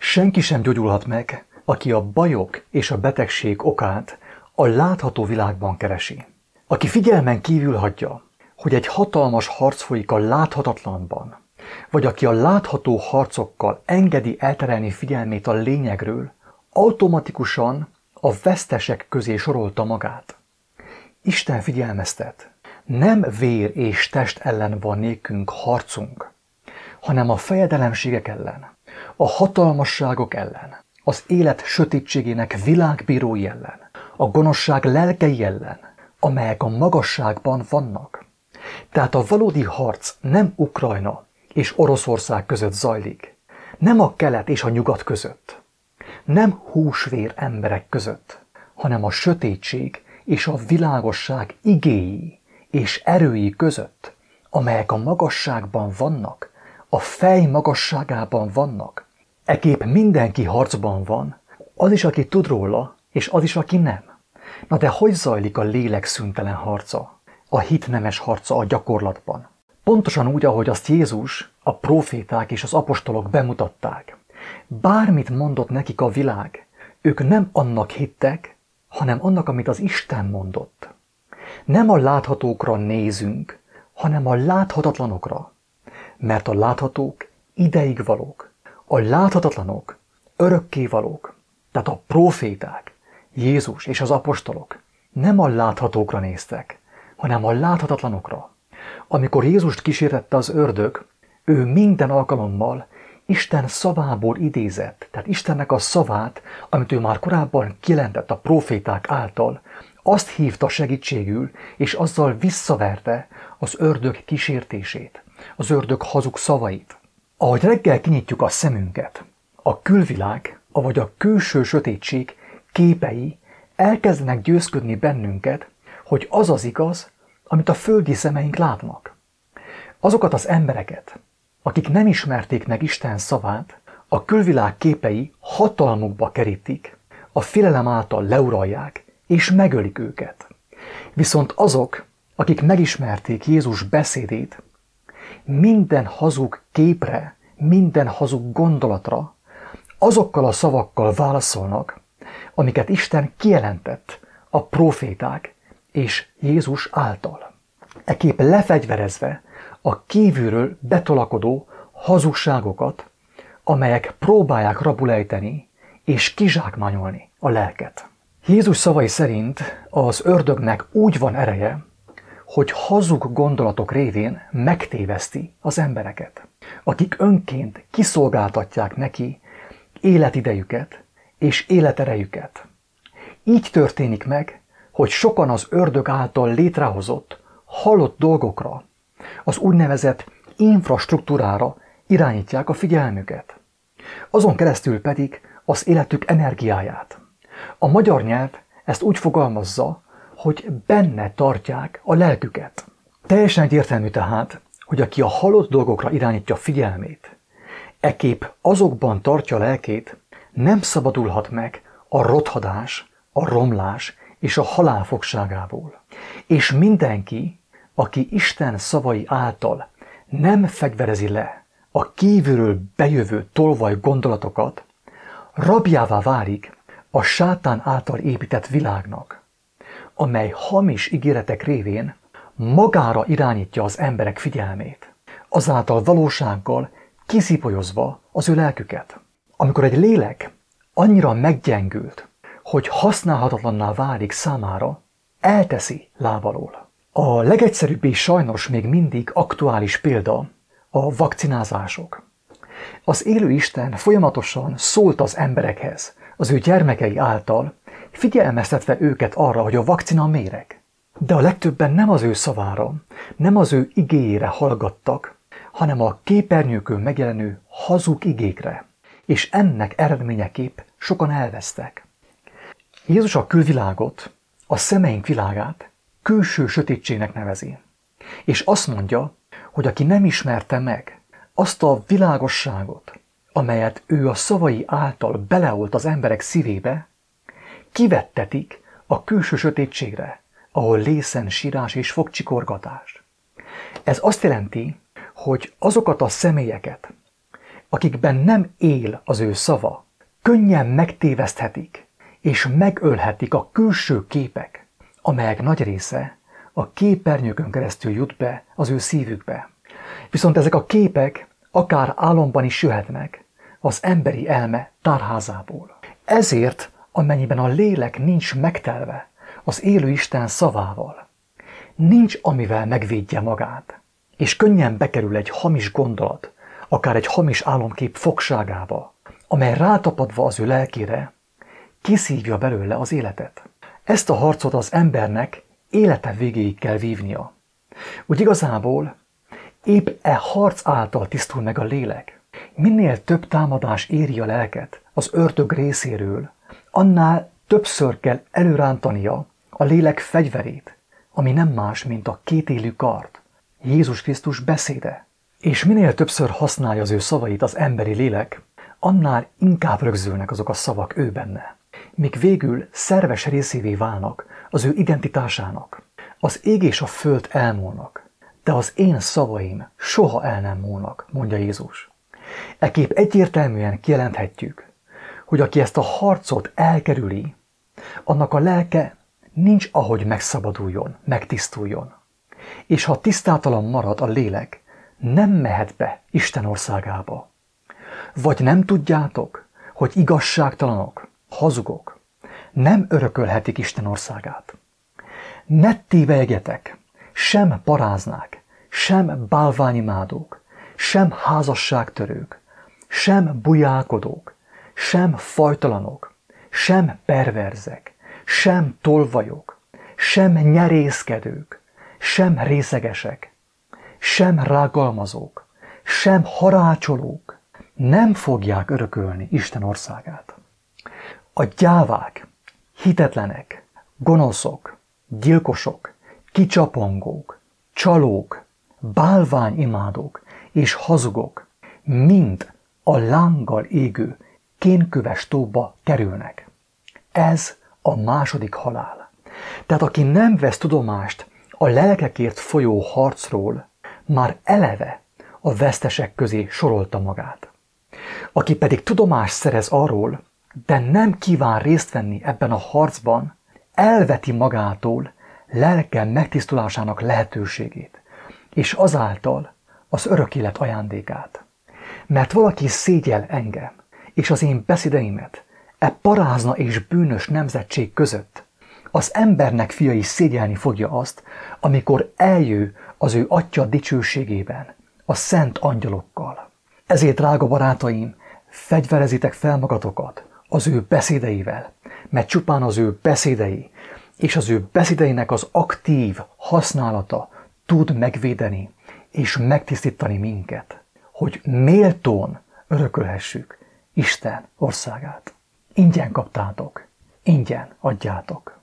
Senki sem gyógyulhat meg, aki a bajok és a betegség okát a látható világban keresi. Aki figyelmen kívül hagyja, hogy egy hatalmas harc folyik a láthatatlanban, vagy aki a látható harcokkal engedi elterelni figyelmét a lényegről, automatikusan a vesztesek közé sorolta magát. Isten figyelmeztet, nem vér és test ellen van nékünk harcunk, hanem a fejedelemségek ellen, a hatalmasságok ellen, az élet sötétségének világbírói ellen, a gonoszság lelkei ellen, amelyek a magasságban vannak. Tehát a valódi harc nem Ukrajna és Oroszország között zajlik, nem a kelet és a nyugat között, nem húsvér emberek között, hanem a sötétség és a világosság igéi és erői között, amelyek a magasságban vannak, a fej magasságában vannak. Ekképp mindenki harcban van, az is, aki tud róla, és az is, aki nem. Na de hogy zajlik a lélek szüntelen harca, a hit nemes harca a gyakorlatban? Pontosan úgy, ahogy azt Jézus, a próféták és az apostolok bemutatták. Bármit mondott nekik a világ, ők nem annak hittek, hanem annak, amit az Isten mondott. Nem a láthatókra nézünk, hanem a láthatatlanokra, mert a láthatók ideig valók, a láthatatlanok örökkévalók, tehát a próféták, Jézus és az apostolok nem a láthatókra néztek, hanem a láthatatlanokra. Amikor Jézust kísértette az ördög, ő minden alkalommal Isten szavából idézett, tehát Istennek a szavát, amit ő már korábban kijelentett a próféták által, azt hívta segítségül, és azzal visszaverte az ördög kísértését, az ördög hazug szavait. Ahogy reggel kinyitjuk a szemünket, a külvilág, avagy a külső sötétség képei elkezdenek győzködni bennünket, hogy az az igaz, amit a földi szemeink látnak. Azokat az embereket, akik nem ismerték meg Isten szavát, a külvilág képei hatalmukba kerítik, a félelem által leuralják és megölik őket. Viszont azok, akik megismerték Jézus beszédét, minden hazug képre, minden hazug gondolatra azokkal a szavakkal válaszolnak, amiket Isten kijelentett a próféták és Jézus által. Ekképp lefegyverezve a kívülről betolakodó hazugságokat, amelyek próbálják rabul ejteni és kizsákmányolni a lelket. Jézus szavai szerint az ördögnek úgy van ereje, hogy hazug gondolatok révén megtéveszti az embereket, akik önként kiszolgáltatják neki életidejüket és életerejüket. Így történik meg, hogy sokan az ördög által létrehozott, halott dolgokra, az úgynevezett infrastruktúrára irányítják a figyelmüket. Azon keresztül pedig az életük energiáját. A magyar nyelv ezt úgy fogalmazza, hogy benne tartják a lelküket. Teljesen egyértelmű tehát, hogy aki a halott dolgokra irányítja figyelmét, ekképp azokban tartja a lelkét, nem szabadulhat meg a rothadás, a romlás és a halál fogságából. És mindenki, aki Isten szavai által nem fegyverezi le a kívülről bejövő tolvaj gondolatokat, rabjává válik a sátán által épített világnak, amely hamis ígéretek révén magára irányítja az emberek figyelmét, azáltal valósággal kiszipolyozva az ő lelküket. Amikor egy lélek annyira meggyengült, hogy használhatatlanná válik számára, elteszi lábalól. A legegyszerűbb és sajnos még mindig aktuális példa a vakcinázások. Az élő Isten folyamatosan szólt az emberekhez, az ő gyermekei által, figyelmeztetve őket arra, hogy a vakcina méreg. De a legtöbben nem az ő szavára, nem az ő igéjére hallgattak, hanem a képernyőkön megjelenő hazug igékre, és ennek eredményeképp sokan elvesztek. Jézus a külvilágot, a szemeink világát külső sötétségnek nevezi, és azt mondja, hogy aki nem ismerte meg azt a világosságot, amelyet ő a szavai által beleolt az emberek szívébe, kivettetik a külső sötétségre, ahol lészen sírás és fogcsikorgatás. Ez azt jelenti, hogy azokat a személyeket, akikben nem él az ő szava, könnyen megtéveszthetik és megölhetik a külső képek, amelyek nagy része a képernyőkön keresztül jut be az ő szívükbe. Viszont ezek a képek akár álomban is jöhetnek az emberi elme tárházából. Ezért, amennyiben a lélek nincs megtelve az élő Isten szavával, nincs amivel megvédje magát, és könnyen bekerül egy hamis gondolat, akár egy hamis álomkép fogságába, amely rátapadva az ő lelkére, kiszívja belőle az életet. Ezt a harcot az embernek élete végéig kell vívnia. Úgy igazából épp e harc által tisztul meg a lélek. Minél több támadás éri a lelket az ördög részéről, annál többször kell előrántania a lélek fegyverét, ami nem más, mint a kétélű kard, Jézus Krisztus beszéde. És minél többször használja az ő szavait az emberi lélek, annál inkább rögzülnek azok a szavak ő benne, míg végül szerves részévé válnak az ő identitásának. Az ég és a föld elmúlnak, de az én szavaim soha el nem múlnak, mondja Jézus. Ekképp egyértelműen kijelenthetjük, hogy aki ezt a harcot elkerüli, annak a lelke nincs ahogy megszabaduljon, megtisztuljon. És ha tisztátalan marad a lélek, nem mehet be Isten országába. Vagy nem tudjátok, hogy igazságtalanok, hazugok nem örökölhetik Isten országát. Ne tévegjetek, sem paráznák, sem bálványimádók, sem házasságtörők, sem bujálkodók, sem fajtalanok, sem perverzek, sem tolvajok, sem nyerészkedők, sem részegesek, sem rágalmazók, sem harácsolók nem fogják örökölni Isten országát. A gyávák, hitetlenek, gonoszok, gyilkosok, kicsapongók, csalók, bálványimádók és hazugok mind a lánggal égő kénköves tóba kerülnek. Ez a második halál. Tehát aki nem vesz tudomást a lelkekért folyó harcról, már eleve a vesztesek közé sorolta magát. Aki pedig tudomást szerez arról, de nem kíván részt venni ebben a harcban, elveti magától lelke megtisztulásának lehetőségét, és azáltal az örök élet ajándékát. Mert valaki szégyel engem, és az én beszédeimet e parázna és bűnös nemzetség között, az embernek fia is szégyelni fogja azt, amikor eljő az ő atya dicsőségében, a szent angyalokkal. Ezért, drága barátaim, fegyverezitek fel magatokat az ő beszédeivel, mert csupán az ő beszédei és az ő beszédeinek az aktív használata tud megvédeni és megtisztítani minket, hogy méltón örökölhessük Isten országát. Ingyen kaptátok, ingyen adjátok.